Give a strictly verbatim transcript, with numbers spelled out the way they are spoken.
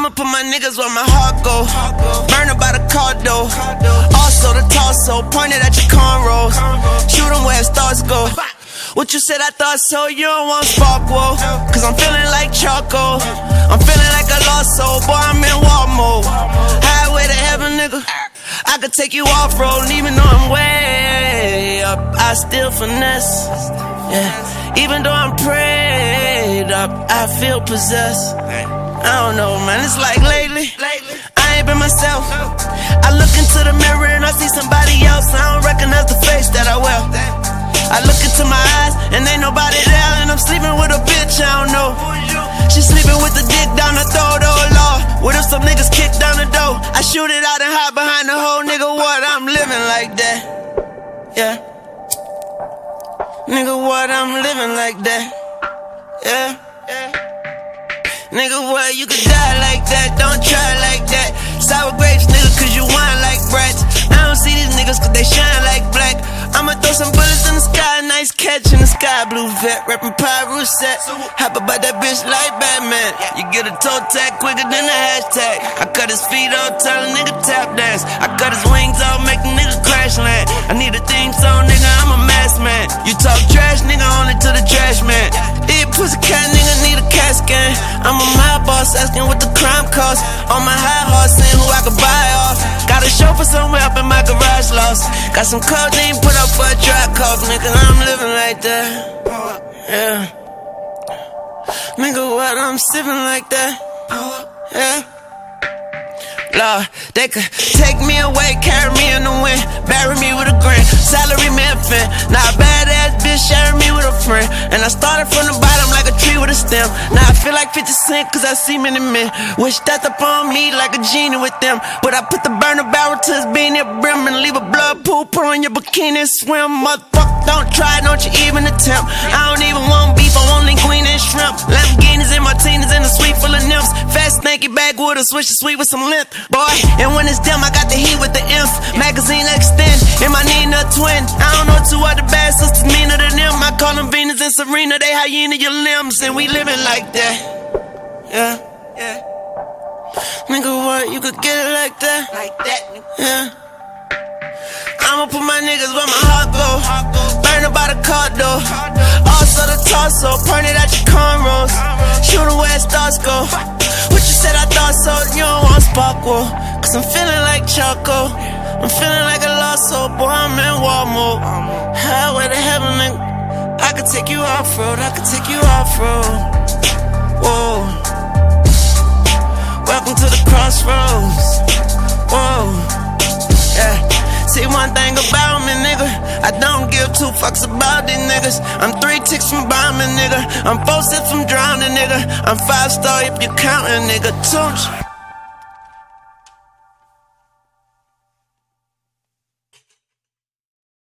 I'ma put my niggas where my heart go. Burn about a car door. Also the torso, pointed at your cornrows. Shoot 'em where stars go. What you said I thought so, you don't want spark, whoa. Cause I'm feeling like charcoal. I'm feeling like a lost soul, boy, I'm in war mode. Highway to heaven, nigga. I could take you off-road, even though I'm way up, I still finesse. Yeah, even though I'm prayed up, I feel possessed. I don't know, man, it's like lately, I ain't been myself. I look into the mirror and I see somebody else. I don't recognize the face that I wear. I look into my eyes and ain't nobody there, and I'm sleeping with a bitch I don't know. She sleeping with the dick down the throat, oh Lord. What if some niggas kick down the door? I shoot it out and hide behind the whole nigga, what? I'm living like that, yeah. Nigga, what? I'm living like that, yeah, yeah. Nigga, what? You could die like that, don't try like that. Sour grapes, nigga, cause you whine like brats. I don't see these niggas cause they shine like black. I'ma throw some bullets in the sky, nice catch in the sky blue vet, rapping Pyro set. Hop about that bitch like Batman. You get a toe tag quicker than a hashtag. I cut his feet off, tell a nigga tap dance. I cut his wings off, make the nigga crash land. I need a theme song, nigga, I'm a mask man. You talk trash, nigga, only to the trash man. These pussy cat nigga need a cat scan. I'm a my boss asking what the crime cost. On my high horse saying who I could buy off. Got a chauffeur somewhere up in my garage lost. Got some codeine put up for a dry cough, nigga, I'm living like that, yeah. Nigga, what, I'm sipping like that, yeah. Lord, they could take me away, carry me in the wind, bury me with a grin, salary man fin. Now a badass bitch sharing me with a friend. And I started from the bottom like a tree with a stem. Now I feel like fifty cent cause I see many men wish death upon me like a genie with them. But I put the burner barrel to his beanie brim and leave a blood pool, put on your bikini and swim. Motherfucker, don't try, don't you even attempt. I don't even want beef, I want linguine and shrimp. Lamborghinis and martinis and a suite full of nymphs. Fast stanky backwood, a switch sweet with some lint, boy. And when it's them, I got the heat with the imps. Magazine extend, and my Nina twin. I don't know two other bad sisters meaner than them. I call them Venus and Serena, they hyena your limbs. And we living like that, yeah, yeah. Nigga, what, you could get it like that, like that, yeah. I'ma put my niggas where my heart go. Burn about a car door. Also the torso, pointed at your cornrows. Shoot 'em where stars go. What you said I thought so, you don't want spark, whoa. Cause I'm feeling like charcoal. I'm feeling like a lost soul, boy, I'm in war mode. Highway to heaven, nigga. I could take you off-road, I could take you off-road. Whoa. Welcome to the crossroads. Whoa. Yeah. See one thing about me, nigga, I don't give two fucks about these niggas. I'm three ticks from bombing, nigga. I'm four steps from drowning, nigga. I'm five star if you counting, nigga. Two